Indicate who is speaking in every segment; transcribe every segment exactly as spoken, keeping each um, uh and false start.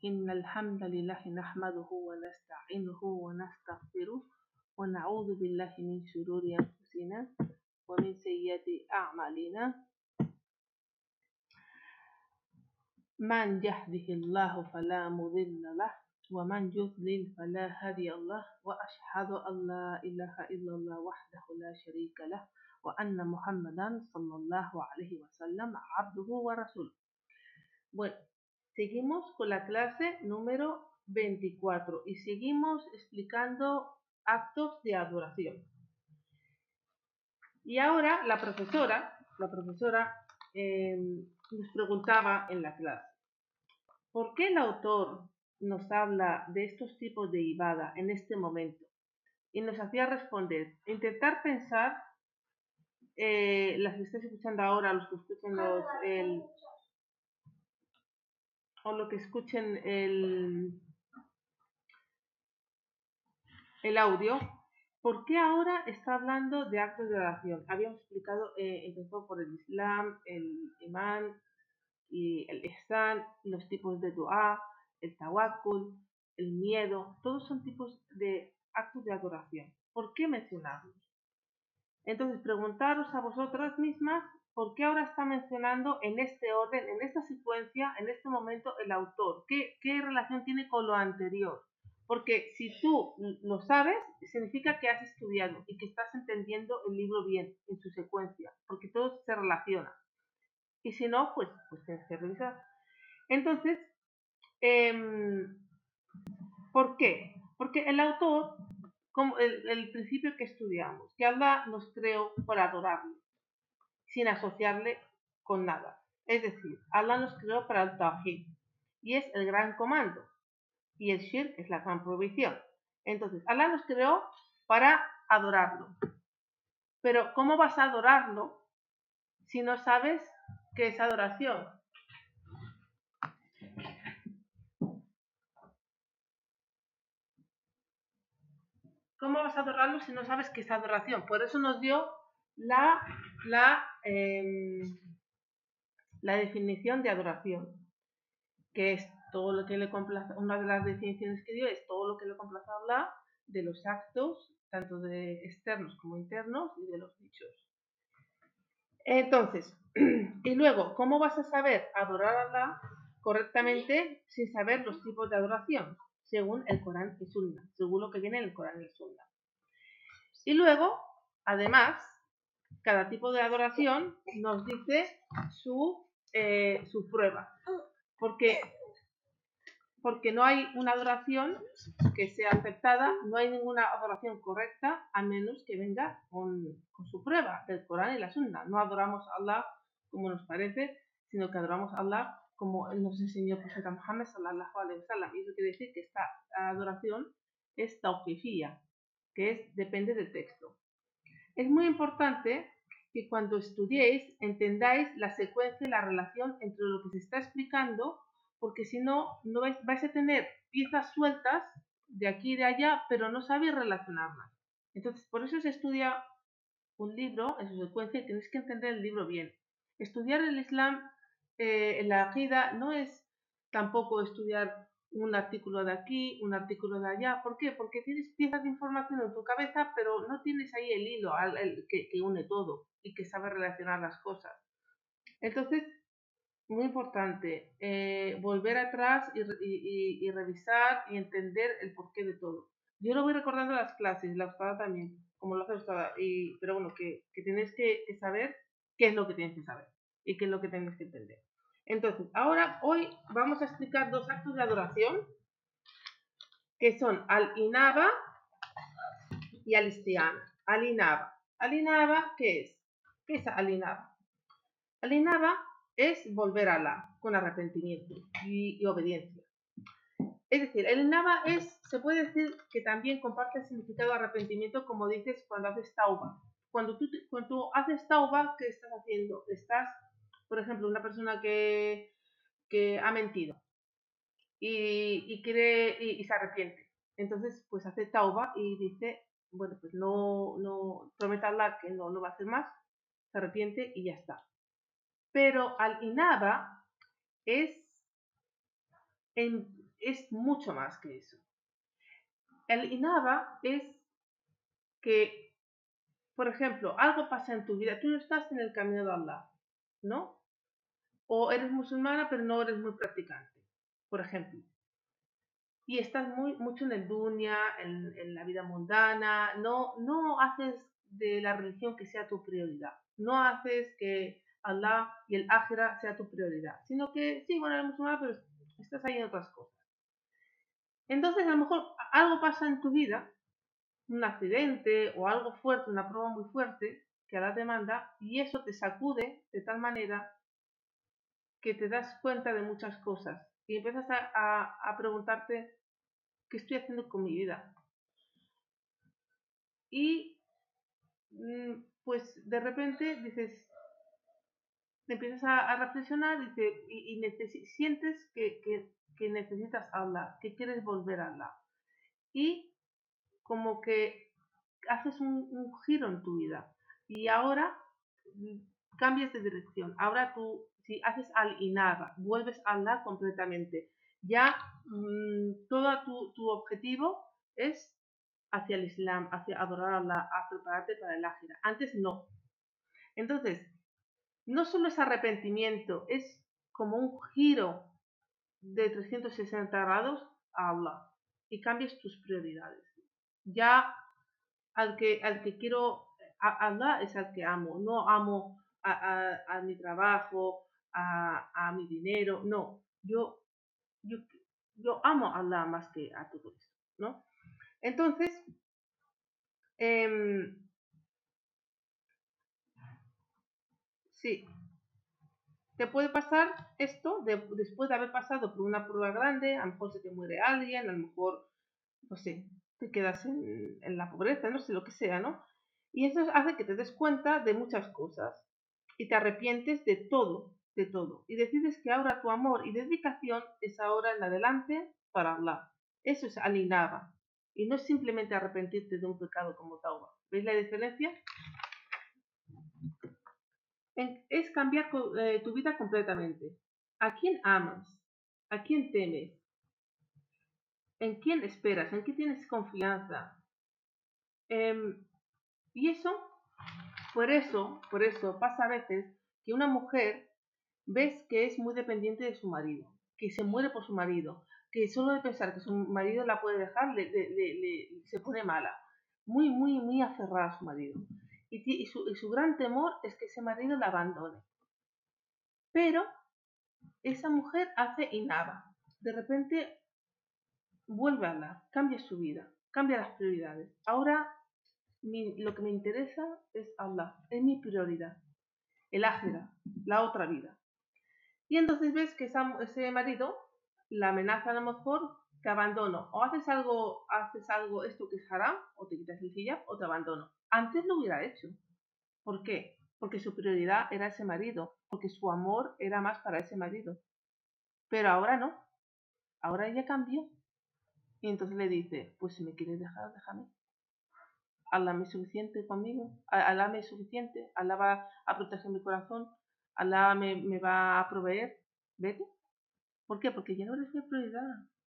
Speaker 1: إن الحمد لله نحمده ونستعينه ونستغفره ونعوذ بالله من شرور أنفسنا ومن سيئات أعمالنا من يهده الله فلا مضل له ومن يضلل فلا هادي له وأشهد أن لا إله إلا الله وحده لا شريك له وأن محمدا صلى الله عليه وسلم عبده ورسوله. Bueno, seguimos con la clase número veinticuatro y seguimos explicando actos de adoración. Y ahora la profesora, la profesora eh, nos preguntaba en la clase, ¿por qué el autor nos habla de estos tipos de ibada en este momento? Y nos hacía responder, intentar pensar, eh, las que estáis escuchando ahora, los que escuchen los, el, o lo que escuchen el, el audio, ¿por qué ahora está hablando de actos de oración? Habíamos explicado, eh, empezó por el Islam, el Imán y el Ihsan, los tipos de dua, el tawakkul, el miedo, todos son tipos de actos de adoración. ¿Por qué mencionarlos? Entonces, preguntaros a vosotras mismas por qué ahora está mencionando en este orden, en esta secuencia, en este momento el autor. ¿Qué, qué relación tiene con lo anterior? Porque si tú lo sabes, significa que has estudiado y que estás entendiendo el libro bien, en su secuencia, porque todo se relaciona. Y si no, pues, pues tienes que revisar. Entonces, eh, ¿por qué? Porque el autor, como el, el principio que estudiamos, que Allah nos creó para adorarle, sin asociarle con nada. Es decir, Allah nos creó para el Tawhid, y es el gran comando, y el Shirk es la gran prohibición. Entonces, Allah nos creó para adorarlo. Pero, ¿cómo vas a adorarlo si no sabes qué es adoración? ¿Cómo vas a adorarlo si no sabes qué es adoración? Por eso nos dio la, la, eh, la definición de adoración, que es todo lo que le complace, una de las definiciones que dio es todo lo que le complace a Allah de los actos, tanto de externos como internos, y de los dichos. Entonces, y luego, ¿cómo vas a saber adorar a Allah correctamente sin saber los tipos de adoración? Según el Corán y Sunna, según lo que viene en el Corán y el Sunna. Y luego, además, cada tipo de adoración nos dice su, eh, su prueba. Porque, porque no hay una adoración que sea aceptada, no hay ninguna adoración correcta, a menos que venga con, con su prueba del Corán y la Sunna. No adoramos a Allah como nos parece, sino que adoramos a Allah como nos enseñó el profeta Muhammad sallallahu alaihi wasallam. Y eso quiere decir que esta adoración es tawqifiyya, que es, depende del texto. Es muy importante que cuando estudiéis entendáis la secuencia y la relación entre lo que se está explicando, porque si no, no vais, vais a tener piezas sueltas de aquí y de allá, pero no sabéis relacionarlas. Entonces, por eso se estudia un libro en su secuencia y tenéis que entender el libro bien. Estudiar el Islam, eh, en la Aqida, no es tampoco estudiar un artículo de aquí, un artículo de allá. ¿Por qué? Porque tienes piezas de información en tu cabeza, pero no tienes ahí el hilo el, el, que, que une todo y que sabe relacionar las cosas. Entonces, muy importante, eh, volver atrás y, y, y, y revisar y entender el porqué de todo. Yo lo voy recordando en las clases, la ustada también, como lo hace la ustada, y, pero bueno, que, que tienes que, que saber qué es lo que tienes que saber y qué es lo que tienes que entender. Entonces, ahora, hoy vamos a explicar dos actos de adoración, que son al-inaba y al-isti'ana. Al-inaba. Al-inaba, ¿qué es? ¿Qué es al-inaba? Al-inaba es volver a Allah con arrepentimiento y, y obediencia. Es decir, el inaba es, se puede decir que también comparte el significado de arrepentimiento, como dices cuando haces tauba. Cuando tú, cuando tú haces tauba, ¿qué estás haciendo? Estás, por ejemplo, una persona que, que ha mentido y, y quiere y, y se arrepiente. Entonces, pues hace tauba y dice, bueno, pues no, no promete a Allah que no lo va a hacer más, se arrepiente y ya está. Pero al inaba es en, es mucho más que eso. El inaba es que, por ejemplo, algo pasa en tu vida, tú no estás en el camino de Allah, ¿no? O eres musulmana pero no eres muy practicante, por ejemplo. Y estás muy, mucho en el dunya, en, en la vida mundana, no, no haces de la religión que sea tu prioridad, no haces que Allah y el Akhira sea tu prioridad, sino que sí, bueno, eres musulmana, pero estás ahí en otras cosas. Entonces, a lo mejor algo pasa en tu vida, un accidente o algo fuerte, una prueba muy fuerte que Allah te manda, y eso te sacude de tal manera que te das cuenta de muchas cosas y empiezas a, a, a preguntarte qué estoy haciendo con mi vida. Y mm, pues de repente dices, empiezas a, a reflexionar dice, y, y necesi- sientes que, que, que necesitas a Allah, que quieres volver a Allah. Y como que haces un, un giro en tu vida. Y ahora mm, cambias de dirección. Ahora tú, si haces al-inaba, vuelves a Allah completamente. Ya mmm, todo tu, tu objetivo es hacia el Islam, hacia adorar a Allah, a prepararte para el ágira. Antes no. Entonces, no solo es arrepentimiento, es como un giro de trescientos sesenta grados a Allah y cambias tus prioridades. Ya al que, al que quiero, a Allah es al que amo, no amo a, a, a mi trabajo, a, a, mi dinero, no, yo, yo, yo amo a Allah más que a todo esto, ¿no? Entonces, eh, sí, te puede pasar esto de, después de haber pasado por una prueba grande, a lo mejor se te muere alguien, a lo mejor, no sé, te quedas en, en la pobreza, no sé, lo que sea, ¿no? Y eso hace que te des cuenta de muchas cosas y te arrepientes de todo, de todo. Y decides que ahora tu amor y dedicación es ahora en adelante para Allah. Eso es alinaba. Y no es simplemente arrepentirte de un pecado como tauba. ¿Veis la diferencia? Es cambiar eh, tu vida completamente. ¿A quién amas? ¿A quién temes? ¿En quién esperas? ¿En quién tienes confianza? Eh, y eso, por eso, por eso pasa a veces que una mujer ves que es muy dependiente de su marido, que se muere por su marido, que solo de pensar que su marido la puede dejar le, le, le, le se pone mala, muy, muy, muy aferrada a su marido. Y, y, su, y su gran temor es que ese marido la abandone. Pero esa mujer hace inaba. De repente vuelve a Allah, cambia su vida, cambia las prioridades. Ahora mi, lo que me interesa es Allah, es mi prioridad, el ájera, la otra vida. Y entonces ves que esa, ese marido la amenaza a lo mejor, te abandono. O haces algo, haces algo, esto que es haram, o te quitas el hijab, o te abandono. Antes lo hubiera hecho. ¿Por qué? Porque su prioridad era ese marido, porque su amor era más para ese marido. Pero ahora no. Ahora ella cambió. Y entonces le dice, pues si me quieres dejar, déjame. Allah me es suficiente conmigo. Allah me es suficiente. Allah va a proteger mi corazón. Allah me, me va a proveer. Vete. ¿Por qué? Porque ya no eres mi prioridad.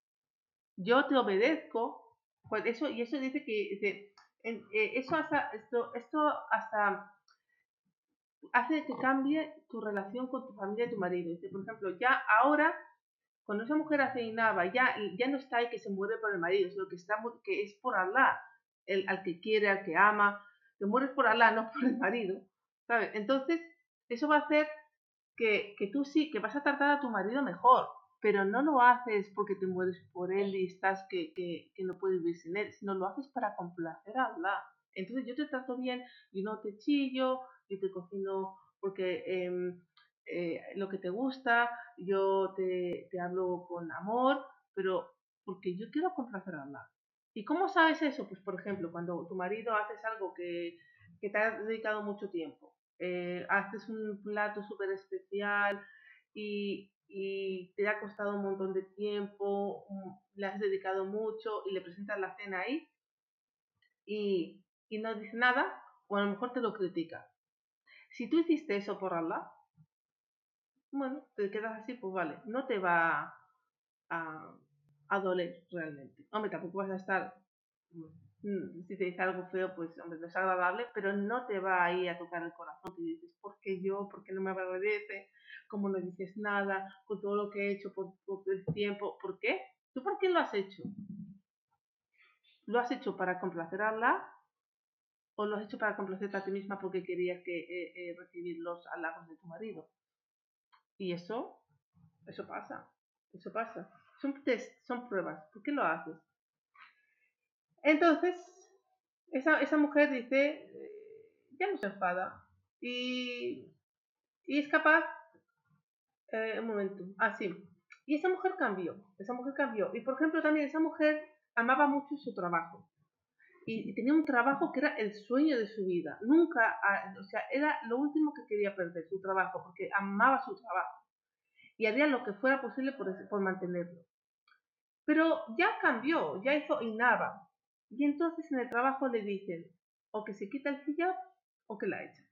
Speaker 1: Yo te obedezco. Pues eso, y eso dice que dice, en, eh, eso hasta, esto, esto hasta hace que cambie tu relación con tu familia y tu marido. Dice, por ejemplo, ya ahora, cuando esa mujer hace inaba, ya, ya no está ahí que se muere por el marido, sino que, está, que es por Allah, el, al que quiere, al que ama. Te mueres por Allah, no por el marido. ¿Sabes? Entonces, eso va a hacer que, que tú sí, que vas a tratar a tu marido mejor, pero no lo haces porque te mueres por él y estás que, que, que no puedes vivir sin él, sino lo haces para complacer a Allah. Entonces yo te trato bien, yo no te chillo, yo te cocino porque eh, eh, lo que te gusta, yo te, te hablo con amor, pero porque yo quiero complacer a Allah. ¿Y cómo sabes eso? Pues por ejemplo, cuando tu marido haces algo que, que te ha dedicado mucho tiempo, eh, haces un plato súper especial y, y te ha costado un montón de tiempo, le has dedicado mucho y le presentas la cena ahí y, y no dice nada, o a lo mejor te lo critica. Si tú hiciste eso por Allah, bueno, te quedas así, pues vale, no te va a, a doler realmente. Hombre, tampoco vas a estar, mm, si te dice algo feo, pues hombre, no es agradable, pero no te va ahí a tocar el corazón. Te dices, ¿por qué yo? ¿Por qué no me agradece? ¿Cómo no dices nada? Con todo lo que he hecho por, por el tiempo. ¿Por qué? ¿Tú por qué lo has hecho? ¿Lo has hecho para complacer a Allah? ¿O lo has hecho para complacerte a ti misma porque querías que, eh, eh, recibir los halagos de tu marido? Y eso, eso pasa, eso pasa. Son test, son pruebas. ¿Por qué lo haces? Entonces, esa, esa mujer dice, eh, ya no se enfada. Y, y es capaz, eh, un momento, ah, sí. Y esa mujer cambió, esa mujer cambió. Y por ejemplo también esa mujer amaba mucho su trabajo. Y, y tenía un trabajo que era el sueño de su vida. Nunca, ah, o sea, era lo último que quería perder, su trabajo, porque amaba su trabajo. Y haría lo que fuera posible por, por mantenerlo. Pero ya cambió, ya hizo Inaba. Y entonces en el trabajo le dicen, o que se quita el hijab o que la echan.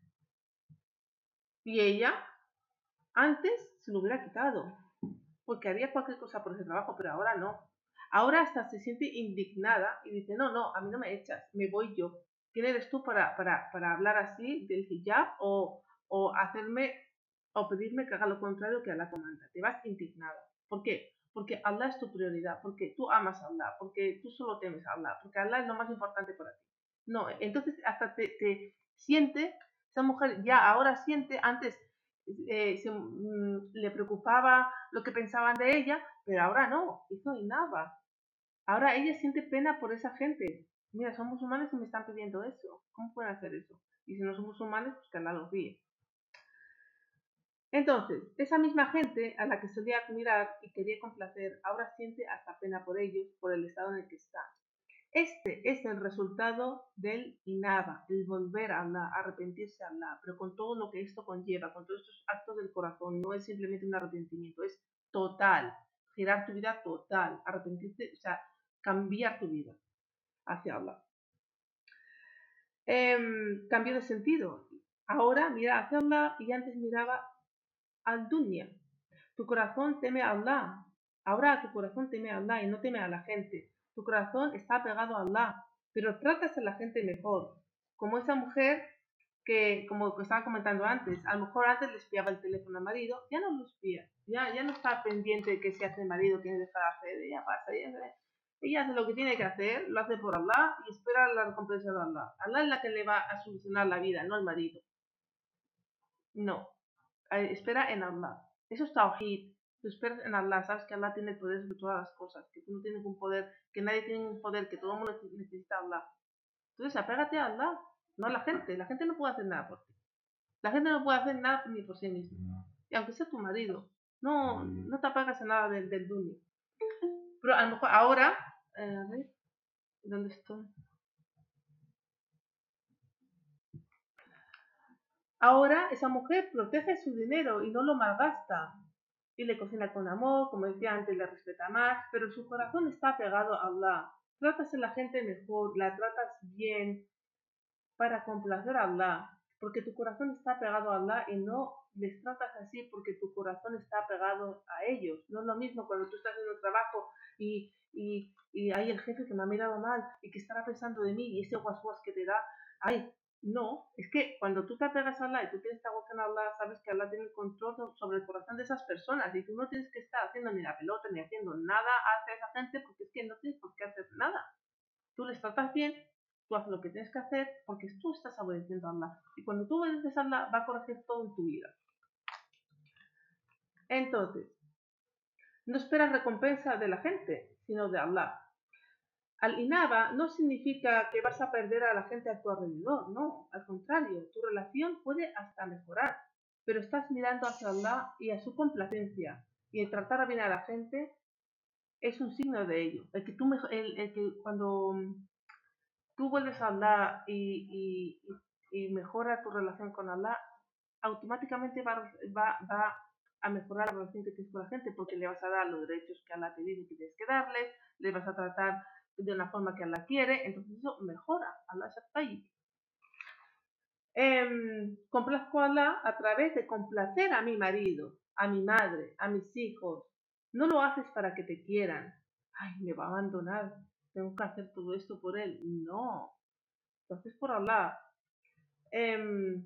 Speaker 1: Y ella, antes se lo hubiera quitado, porque haría cualquier cosa por ese trabajo, pero ahora no. Ahora hasta se siente indignada y dice, no, no, a mí no me echas, me voy yo. ¿Quién eres tú para, para, para hablar así del hijab o, o hacerme o pedirme que haga lo contrario que Allah comanda? Te vas indignada. ¿Por qué? Porque Allah es tu prioridad, porque tú amas a Allah, porque tú solo temes a Allah, porque Allah es lo más importante para ti. No, entonces hasta te, te siente, esa mujer ya ahora siente, antes eh, se, mm, le preocupaba lo que pensaban de ella, pero ahora no, hizo nada. Ahora ella siente pena por esa gente. Mira, son musulmanes y me están pidiendo eso. ¿Cómo pueden hacer eso? Y si no son musulmanes, pues que Allah los guíe. Entonces, esa misma gente a la que solía admirar y quería complacer, ahora siente hasta pena por ellos, por el estado en el que están. Este es el resultado del inaba, el volver a Allah, arrepentirse a Allah, pero con todo lo que esto conlleva, con todos estos actos del corazón, no es simplemente un arrepentimiento, es total, girar tu vida total, arrepentirte, o sea, cambiar tu vida hacia Allah. Eh, cambio de sentido. Ahora mira hacia Allah y antes miraba al dunya. Tu corazón teme a Allah. Ahora tu corazón teme a Allah y no teme a la gente. Tu corazón está pegado a Allah, pero tratas a la gente mejor. Como esa mujer que, como estaba comentando antes, a lo mejor antes le espiaba el teléfono al marido, ya no lo espía. Ya, ya no está pendiente de qué se hace el marido, qué deja de hacer, ya pasa, ya hace. Ella hace lo que tiene que hacer, lo hace por Allah y espera la recompensa de Allah. Allah es la que le va a solucionar la vida, no el marido. No, espera en Allah. Eso es tawhid. Tú esperas en Allah, sabes que Allah tiene el poder sobre todas las cosas, que tú no tienes un poder, que nadie tiene un poder, que todo el mundo necesita a Allah. Entonces apégate a Allah, no a la gente. La gente no puede hacer nada por ti. La gente no puede hacer nada ni por sí misma. Y aunque sea tu marido, no, no te apagas a nada del, del dunya. Pero a lo mejor ahora, eh, a ver, ¿dónde estoy? Ahora esa mujer protege su dinero y no lo malgasta. Y le cocina con amor, como decía antes, le respeta más, pero su corazón está pegado a Allah. Tratas a la gente mejor, la tratas bien para complacer a Allah, porque tu corazón está pegado a Allah y no les tratas así porque tu corazón está pegado a ellos. No es lo mismo cuando tú estás en un trabajo y, y, y hay el jefe que me ha mirado mal y que estará pensando de mí y ese guas que te da, ay, no, es que cuando tú te apegas a Allah y tú tienes esta devoción a Allah, sabes que Allah tiene el control sobre el corazón de esas personas y tú no tienes que estar haciendo ni la pelota ni haciendo nada hacia esa gente porque es que no tienes por qué hacer nada. Tú les tratas bien, tú haces lo que tienes que hacer porque tú estás obedeciendo a Allah. Y cuando tú obedeces a Allah, va a corregir todo en tu vida. Entonces, no esperas recompensa de la gente, sino de Allah. Al-Inaba no significa que vas a perder a la gente a tu alrededor, no, al contrario, tu relación puede hasta mejorar, pero estás mirando hacia Allah y a su complacencia, y el tratar bien a la gente es un signo de ello. El que, tú, el, el que cuando tú vuelves a Allah y, y, y mejora tu relación con Allah, automáticamente va, va, va a mejorar la relación que tienes con la gente porque le vas a dar los derechos que Allah te dice que tienes que darles, le vas a tratar de una forma que Allah quiere, entonces eso mejora. Allah está ahí. Eh, complazco a Allah a través de complacer a mi marido, a mi madre, a mis hijos. No lo haces para que te quieran, ay, me va a abandonar, tengo que hacer todo esto por él. No, entonces por Allah. Em,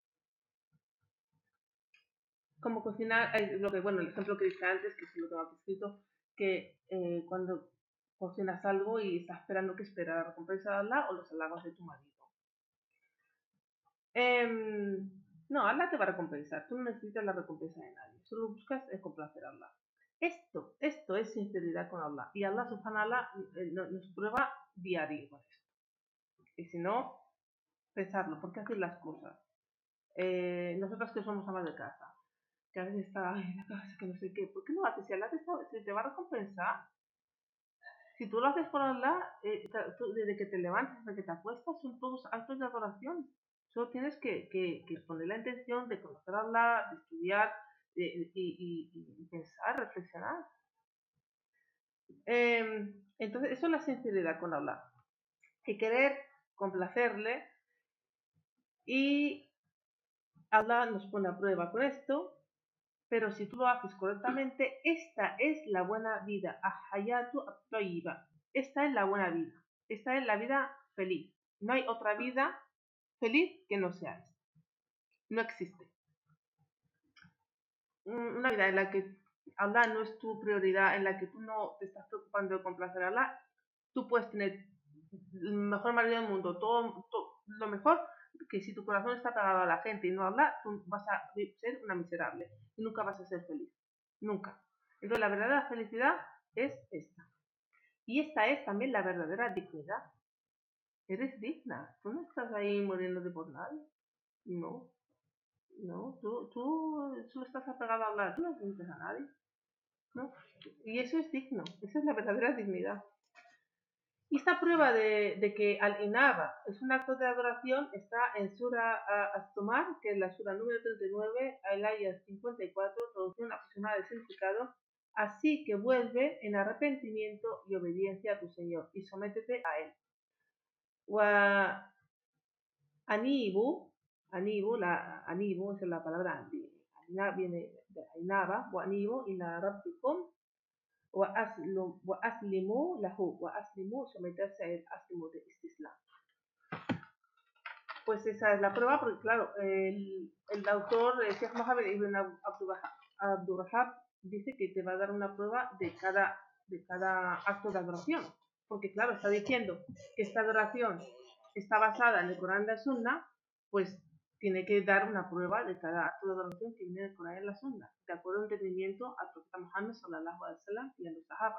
Speaker 1: como cocinar, eh, lo que, bueno, el ejemplo que dije antes, que sí lo tengo aquí escrito, que eh, cuando cocinas algo y estás esperando que espera la recompensa de Allah o los halagos de tu marido. Em, no, Allah te va a recompensar, tú no necesitas la recompensa de nadie, solo buscas el complacer a Allah. Esto, esto es sinceridad con Allah y Allah subhanahu wa ta'ala eh, nos prueba diario con esto. Y si no, pensarlo, ¿por qué hacer las cosas? Eh, nosotras que somos amas de casa, que a veces está en la casa, que no sé qué, ¿por qué lo haces? Si Allah te, está, si te va a recompensar, si tú lo haces por Allah, eh, tú, desde que te levantas hasta que te acuestas, son todos actos de adoración. Solo tienes que, que, que poner la intención de conocer a Allah, de estudiar de, y, y, y, pensar, reflexionar. Eh, entonces, eso es la sinceridad con Allah. Y querer complacerle, y Allah nos pone a prueba con esto. Pero si tú lo haces correctamente, esta es la buena vida. Ahayatu at-tayyiba. Esta es la buena vida. Esta es la vida feliz. No hay otra vida feliz que no sea esta. No existe. Una vida en la que Allah no es tu prioridad, en la que tú no te estás preocupando de complacer a Allah, tú puedes tener el mejor marido del mundo, todo, todo lo mejor, que si tu corazón está pegado a la gente y no a Allah, tú vas a ser una miserable y nunca vas a ser feliz. Nunca. Entonces la verdadera felicidad es esta. Y esta es también la verdadera dignidad. Eres digna. Tú no estás ahí muriéndote por nadie. No. No. Tú, tú solo estás apegado a hablar. Tú no necesitas a nadie. ¿No? Y eso es digno. Esa es la verdadera dignidad. Y esta prueba de, de que al-inaba es un acto de adoración está en Sura Az-Zumar, que es la Sura número treinta y nueve, al ayah cincuenta y cuatro, traducción aproximada del significado. Así que vuelve en arrepentimiento y obediencia a tu Señor y sométete a Él. Wa anibu, anibu, la anibu, esa es la palabra, viene de inaba, wa anibu ila rabbikum wa aslimu lahu, wa aslimu, someterse a él, aslimu de istislam. Pues esa es la prueba, porque claro, el, el autor, Sheikh Mohammed ibn Abdurrahab, dice que te va a dar una prueba de cada, de cada acto de adoración, porque claro, está diciendo que esta adoración está basada en el Corán y la Sunna, pues tiene que dar una prueba de cada acto de adoración que viene del Corán y la Sunna, de acuerdo al entendimiento al profeta Muhammad sallallahu alaihi wasallam y a los sahaba.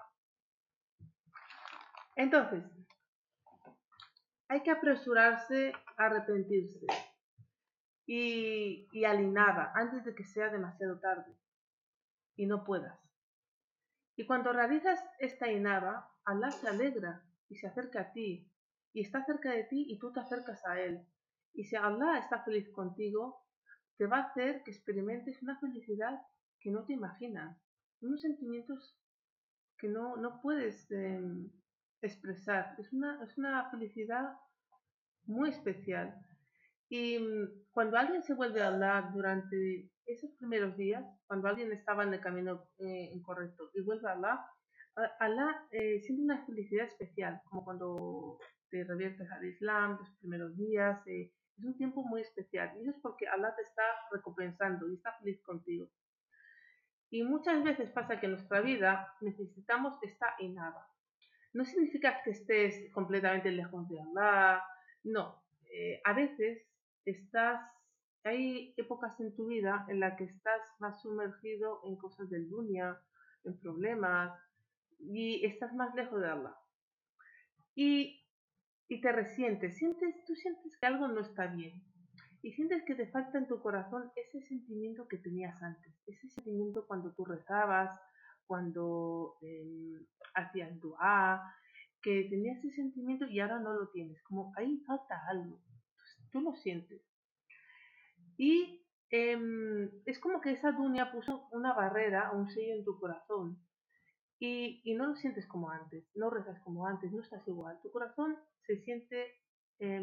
Speaker 1: Entonces, hay que apresurarse a arrepentirse y, y alinaba antes de que sea demasiado tarde y no puedas. Y cuando realizas esta inaba, Allah se alegra y se acerca a ti y está cerca de ti y tú te acercas a él. Y si Allah está feliz contigo, te va a hacer que experimentes una felicidad que no te imaginas, unos sentimientos que no, no puedes eh, expresar. Es una, es una felicidad muy especial. Y cuando alguien se vuelve a hablar durante esos primeros días, cuando alguien estaba en el camino eh, incorrecto y vuelve a hablar, Allah eh, siente una felicidad especial, como cuando te reviertes al Islam, los primeros días, eh, es un tiempo muy especial. Y eso es porque Allah te está recompensando y está feliz contigo. Y muchas veces pasa que en nuestra vida necesitamos esta inaba. No significa que estés completamente lejos de Allah, no. Eh, a veces estás, hay épocas en tu vida en las que estás más sumergido en cosas del dunya, en problemas, y estás más lejos de Allah. Y, y te resientes, sientes, tú sientes que algo no está bien. Y sientes que te falta en tu corazón ese sentimiento que tenías antes, ese sentimiento cuando tú rezabas, cuando eh, hacías dua, que tenías ese sentimiento y ahora no lo tienes, como ahí falta algo, tú lo sientes. Y eh, es como que esa dunia puso una barrera, un sello en tu corazón y, y no lo sientes como antes, no rezas como antes, no estás igual, tu corazón se siente... Eh,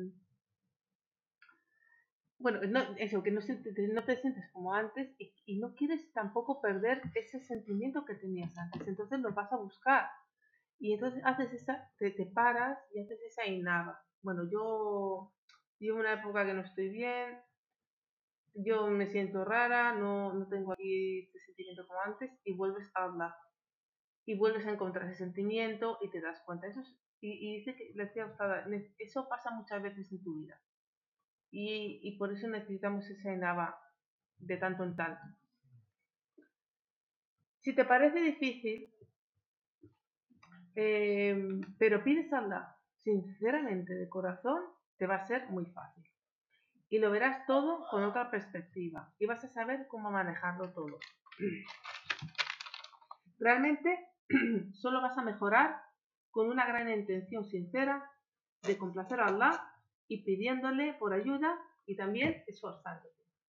Speaker 1: bueno, no, eso, que no, sientes, no te sientes como antes y, y no quieres tampoco perder ese sentimiento que tenías antes, entonces lo vas a buscar. Y entonces haces esa, te, te paras y haces esa inaba. Bueno, yo llevo una época que no estoy bien, yo me siento rara, no, no tengo aquí este sentimiento como antes, y vuelves a hablar. Y vuelves a encontrar ese sentimiento y te das cuenta. Eso es, y, y dice que le decía a usted, eso pasa muchas veces en tu vida. Y, y por eso necesitamos esa inaba de tanto en tanto. Si te parece difícil, eh, pero pides a Allah sinceramente de corazón, te va a ser muy fácil. Y lo verás todo con otra perspectiva y vas a saber cómo manejarlo todo. Realmente solo vas a mejorar con una gran intención sincera de complacer a Allah y pidiéndole por ayuda y también esforzándote.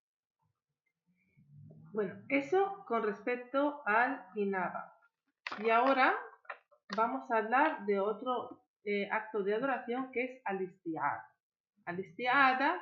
Speaker 1: Bueno, eso con respecto al inaba. Y ahora vamos a hablar de otro eh, acto de adoración que es al-isti'ada. Al-isti'ada,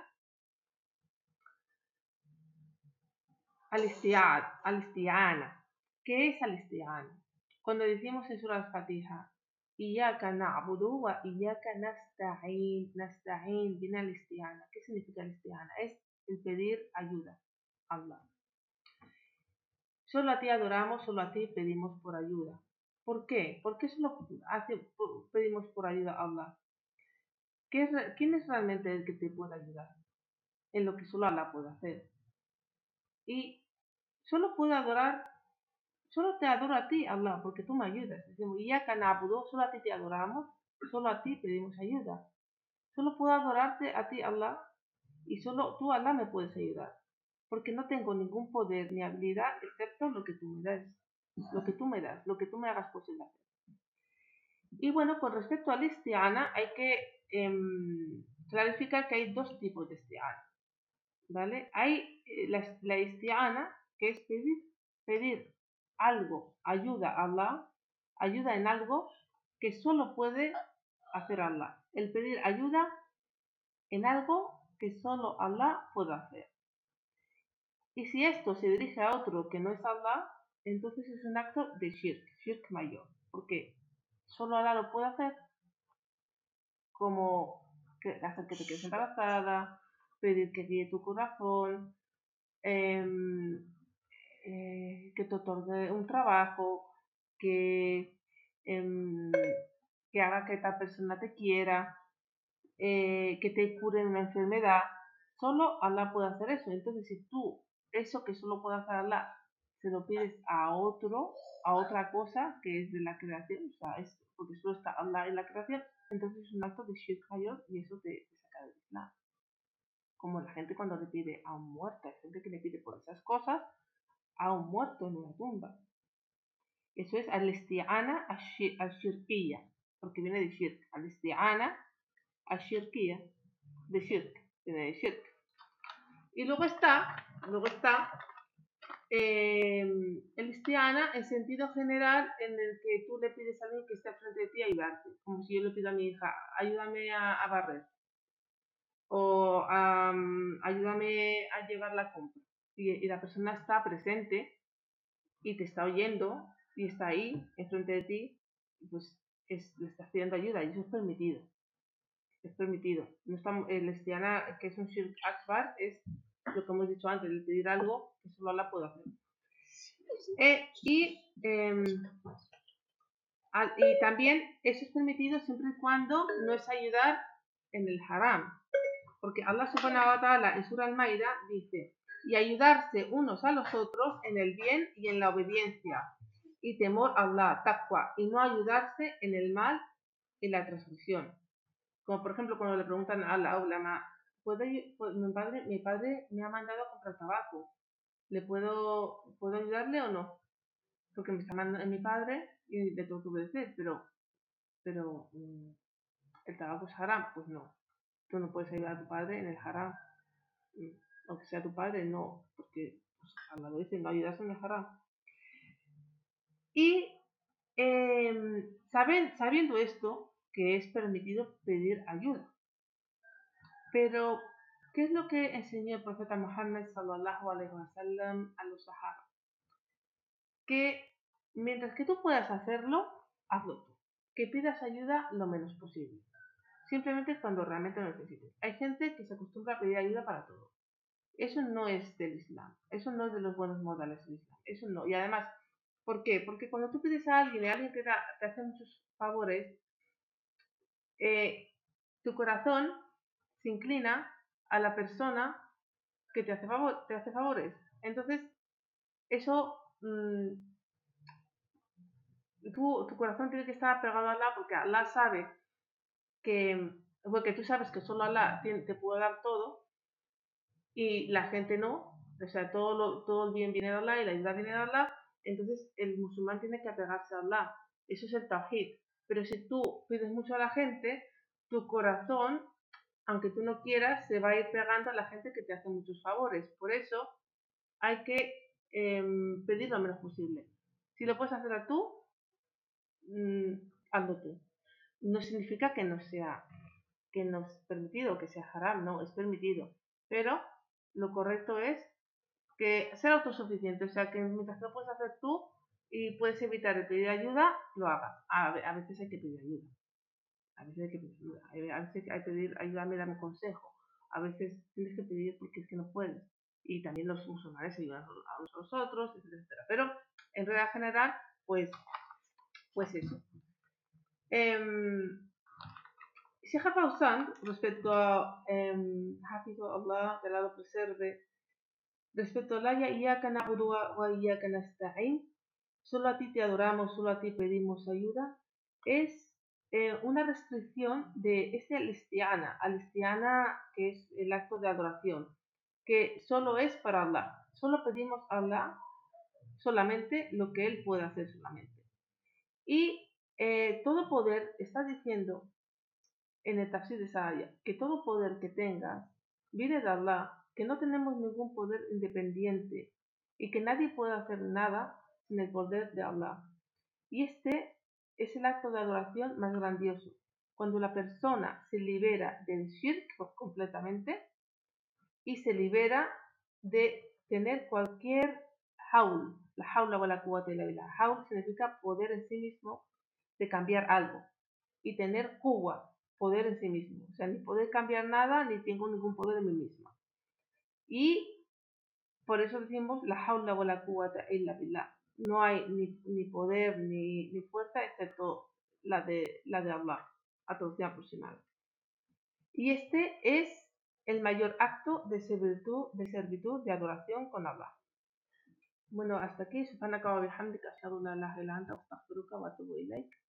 Speaker 1: al-isti'ada, al-isti'ana. ¿Qué es al-isti'ana? Cuando decimos en Surah Al-Fatiha, Iyaka na'budu wa iyaka nasta'in, nasta'in, viene al-isti'ana. ¿Qué significa al-isti'ana? Es el pedir ayuda a Allah. Solo a ti adoramos, solo a ti pedimos por ayuda. ¿Por qué? ¿Por qué solo hace, pedimos por ayuda a Allah? ¿Qué es, ¿Quién es realmente el que te puede ayudar? En lo que solo Allah puede hacer. Y solo puedo adorar, solo te adoro a ti, Allah, porque tú me ayudas. Decimos, Iyaka na'budu, solo a ti te adoramos, solo a ti pedimos ayuda. Solo puedo adorarte a ti, Allah, y solo tú, Allah, me puedes ayudar. Porque no tengo ningún poder ni habilidad excepto lo que tú me das. Lo que tú me das, lo que tú me hagas posible hacer. Y bueno, con respecto al isti'ana, hay que eh, clarificar que hay dos tipos de isti'ana. ¿Vale? Hay eh, la, la isti'ana, que es pedir, pedir algo, ayuda a Allah, ayuda en algo que solo puede hacer Allah. El pedir ayuda en algo que solo Allah puede hacer. Y si esto se dirige a otro que no es Allah, entonces es un acto de shirk, shirk mayor. Porque solo Allah lo puede hacer, como que, hacer que te quedes embarazada, pedir que guíe tu corazón, eh, eh, que te otorgue un trabajo, que, eh, que haga que esta persona te quiera, eh, que te cure una enfermedad. Solo Allah puede hacer eso. Entonces, si tú eso que solo puede hacer Allah se lo pides a otro, a otra cosa que es de la creación, o sea, es porque solo está Allah en la creación, entonces es un acto de shirk mayor y eso te, te saca del Islam. Como la gente cuando le pide a un muerto, hay gente que le pide por esas cosas a un muerto en una tumba. Eso es al-isti'ana al-shirkiyya, porque viene de shirk. Al-isti'ana al-shirkiyya, de shirk, viene de shirk. Y luego está, luego está eh, el isti'ana en sentido general en el que tú le pides a alguien que esté frente de ti a ayudarte. Como si yo le pido a mi hija, ayúdame a, a barrer. O um, ayúdame a llevar la compra. Y, y la persona está presente y te está oyendo y está ahí, enfrente de ti, pues es, le estás pidiendo ayuda y eso es permitido. Es permitido. No está, el isti'ana, que es un shirk akbar, es lo que hemos dicho antes, el pedir algo que solo Allah puede hacer. Eh, y, eh, al, y también eso es permitido siempre y cuando no es ayudar en el haram. Porque Allah subhanahu wa ta'ala en Surah Al-Maida dice, y ayudarse unos a los otros en el bien y en la obediencia, y temor a Allah, taqwa, y no ayudarse en el mal y la transgresión. Como por ejemplo cuando le preguntan a la ulama, ¿puede, puede, mi, padre, mi padre me ha mandado a comprar tabaco, ¿le puedo, puedo ayudarle o no? Porque me está mandando mi padre y le tengo que obedecer, pero, pero el tabaco es haram, pues no. Tú no puedes ayudar a tu padre en el haram. Aunque sea tu padre, no, porque pues, Allah lo dice, no ayudas en el haram. Y eh, saben, sabiendo esto, que es permitido pedir ayuda. Pero, ¿qué es lo que enseñó el profeta Muhammad sallallahu alaihi wasallam a los sahaba? Que mientras que tú puedas hacerlo, hazlo tú. que pidas ayuda lo menos posible. Simplemente cuando realmente lo necesites. Hay gente que se acostumbra a pedir ayuda para todo. Eso no es del Islam. Eso no es de los buenos modales del Islam. Eso no. Y además, ¿por qué? Porque cuando tú pides a alguien y alguien te, da, te hace muchos favores, eh, tu corazón se inclina a la persona que te hace, favor, te hace favores. Entonces, eso, mmm, tu, tu corazón tiene que estar pegado a Allah porque Allah sabe que, porque tú sabes que solo Allah te, te puede dar todo y la gente no. O sea, todo, lo, todo el bien viene de Allah y la ayuda viene de Allah. Entonces, el musulmán tiene que apegarse a Allah. Eso es el tawhid. Pero si tú pides mucho a la gente, tu corazón, aunque tú no quieras, se va a ir pegando a la gente que te hace muchos favores. Por eso hay que eh, pedir lo menos posible. Si lo puedes hacer a tú, mmm, hazlo tú. No significa que no sea que no es permitido, que sea haram, no, es permitido. Pero lo correcto es que ser autosuficiente, o sea, que mientras lo puedes hacer tú y puedes evitar el pedir ayuda, lo hagas. A, a veces hay que pedir ayuda. A veces hay que pedir ayuda. A veces hay que pedir ayuda, me da un consejo. A veces tienes que pedir porque es que no puedes. Y también los musulmanes ayudan a unos a los otros, etcétera, etcétera. Pero en regla general, pues, pues eso. Eh, Sheikh Fawzan, respecto a eh, Hafizu Allah, que Allah lo preserve, respecto a la ya iyyaka na'budu wa iyyaka nasta'in, solo a ti te adoramos, solo a ti pedimos ayuda, es eh, una restricción de ese al-isti'ana, al-isti'ana que es el acto de adoración, que solo es para Allah. Solo pedimos a Allah solamente lo que Él puede hacer solamente. Y eh, todo poder, está diciendo en el tafsir de esa aya, que todo poder que tengas viene de Allah, que no tenemos ningún poder independiente y que nadie puede hacer nada sin el poder de Allah. Y este es el acto de adoración más grandioso, cuando la persona se libera del shirk completamente y se libera de tener cualquier haul, la haula wa la quwwata illa billah. Haul significa poder en sí mismo de cambiar algo y tener quwwa, poder en sí mismo, o sea, ni poder cambiar nada ni tengo ningún poder en mí misma. Y por eso decimos la haula wa la quwwata illa billah. No hay ni, ni poder ni, ni fuerza excepto la de, la de Allah, a traducción aproximada. Y este es el mayor acto de servitud, de servitud, de adoración con Allah. Bueno, hasta aquí. Subhanaka wa bihamdika ashhadu an la ilaha illa anta astaghfiruka wa atubu ilayk.